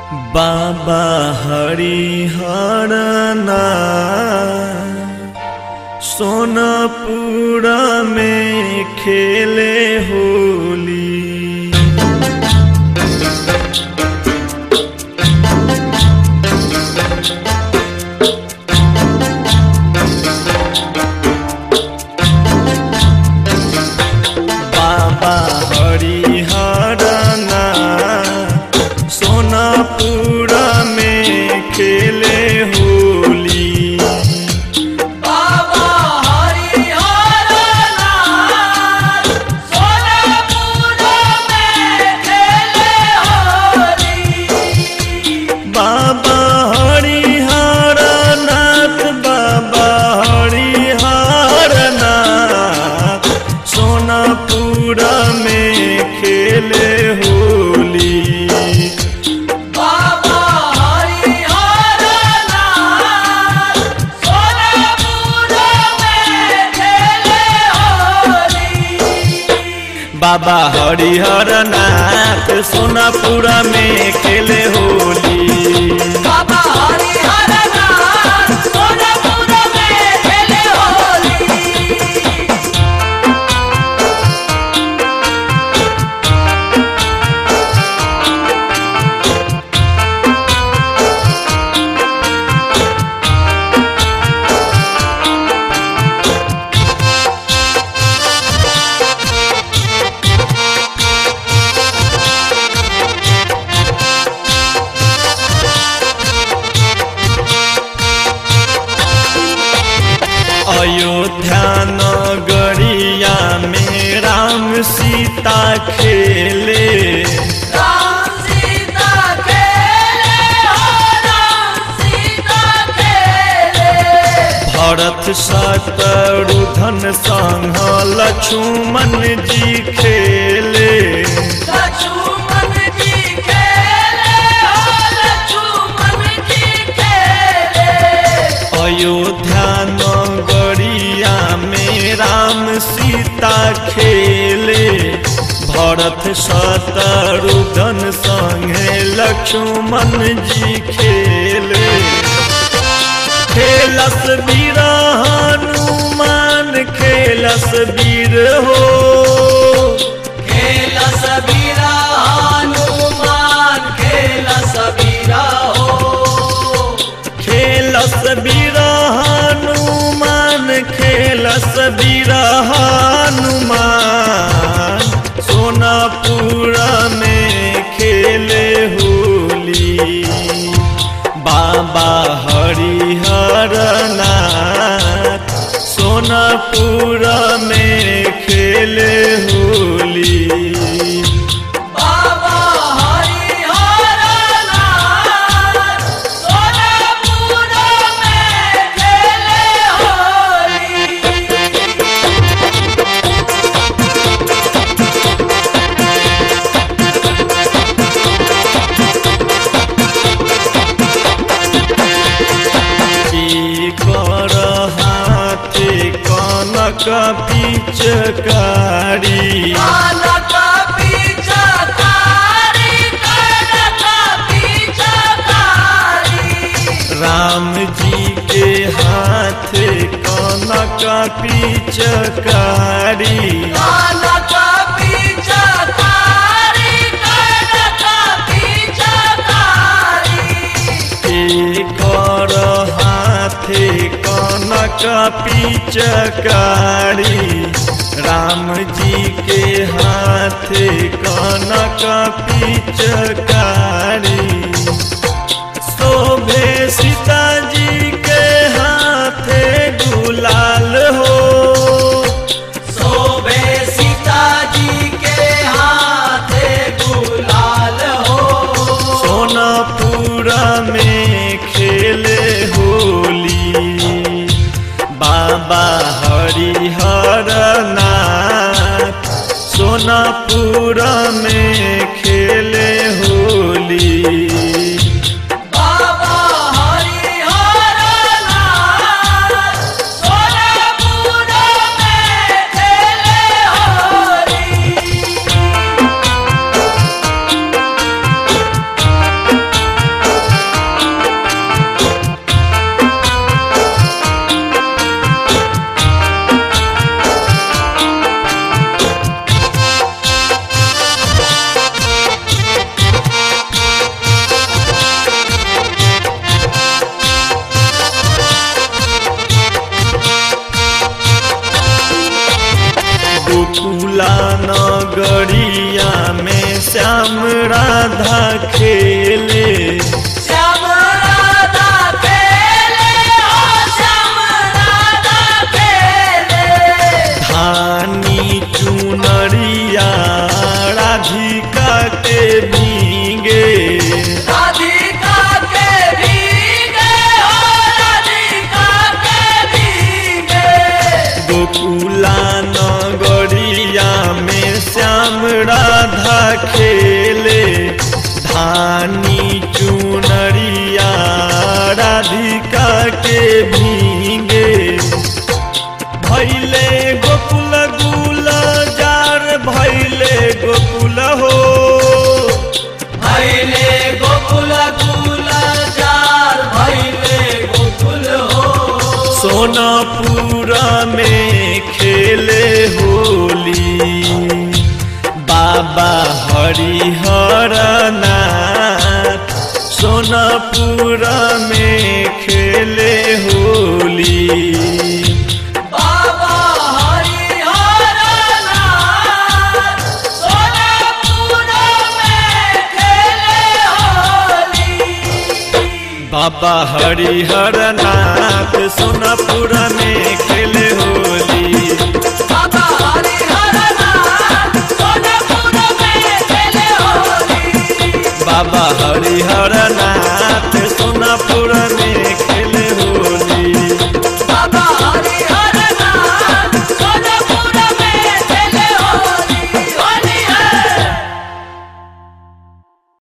बाबा हरिहरनाथ सोनपुर में खेले होली। बाबा हरिहरनाथ सोनपुर में खेले होली। बाबा हरिहरनाथ सोनपुर में खेले होली। बाबा हरिहरनाथ बाबा हरिहरनाथ सोनपुर में खेले होली। बाबा हरिहरनाथ सोनपुर में खेले होली। बाबा हरिहरनाथ सोनपुर में खेले होली। बाबा हरिहरनाथ सोनपुर में खेले होली। अयोध्या नगरिया में राम सीता खेले। राम सीता खेले हो, राम सीता खेले। भरत शत्रुघ्न संग लक्ष्मण जी खेले। लक्ष्मण जी खेले हो, लक्ष्मण जी खेले। अयोध्या नगरिया में राम सीता खेले। भरत शत्रुघ्न संगे लक्ष्मण जी खेले। खेलस वीर हनुमान खेलस वीर हो। खेलस वीर हनुमान खेलस वीर हो। खेलस वीर हनुमान खेलस वीर हनुमान सोनपुर में खेले होली। बाबा हरिहरनाथ सोनपुर में खेले होली। बाबा हरिहरनाथ सोनपुर में खेले होली। कर हाथे कनक पिचकारी। कनक पिचकारी, कनक पिचकारी। राम जी के हाथे कनक पिचकारी। कनक पिचकारी, कनक पिचकारी। कर हाथे कनक पिचकारी। राम जी के हाथे कनक पिचकारी। शोभे सीता जी के हाथे गुलाल हो। शोभे सीता जी के हाथे गुलाल हो। सोनपुर में खेले होली। बाबा हरिहरनाथ सोनपुर में खेले होली। बाबा हरिहरनाथ सोनपुर में खेले होली। खेले श्याम राधा खेले हो श्याम राधा खेले धानी चुनरिया राधिका के भीगे राधिका के भीगे हो राधिका के भीगे गोकुला नगरिया में श्याम राधा खेले धानी चुनरिया राधिका के भीगे भैले गोकुल गुलजार भैले गोकुल हो भैले गोकुल गुलजार भैले गोकुल हो सोनापुर में खेले होली बाबा हरिहर नाथ सोनापुर में खेले होली बाबा हरिहर नाथ सोनापुर में खेले होली बाबा हरिहर नाथ सोनापुर में खेले होली बाबा हरिहर नाथ सोनापुर में खेले होली बाबा हरिहर नाथ सोनापुर में